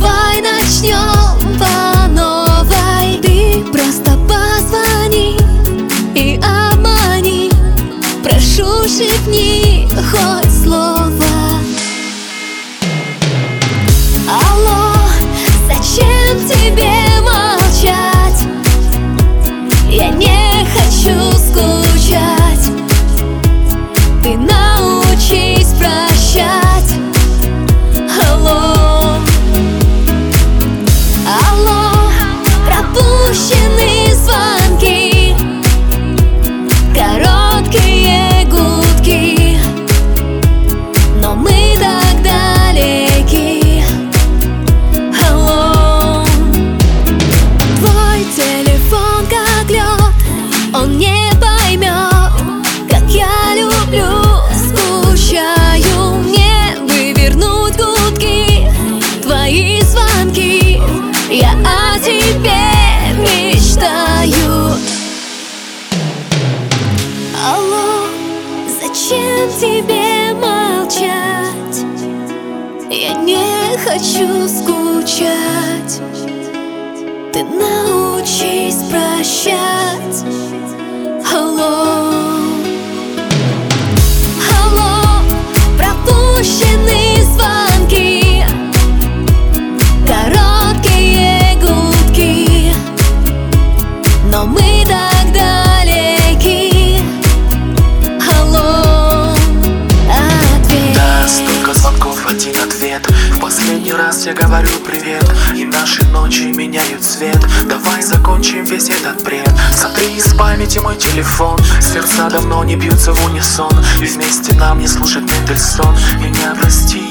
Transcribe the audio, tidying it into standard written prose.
Давай начнем по новой. Ты просто позвони и обмани. Прошу, шепни хоть слово. Алло, зачем тебе молчать? Я не хочу скучать. Ты научись прощать. Алло, алло, пропущенные звонки, короткие гудки, но мы так далеки. Алло, твой телефон как лед, он не поймет, как я люблю, скучаю. Мне бы вернуть гудки, твои звонки, я о тебе мечтаю. Алло, зачем тебе молчать? Я не хочу скучать. Ты научись прощать. Алло, алло, пропущенные звонки, короткие гудки, но мы так далеки. Алло, ответ. Да, столько звонков, один ответ. В последний раз я говорю привет, и наши ночи меняют цвет. Давай закончим весь этот бред. Сотри из памяти мой телефон. Сердца давно не бьются в унисон, и вместе нам не слушать Мендельсон. Меня прости,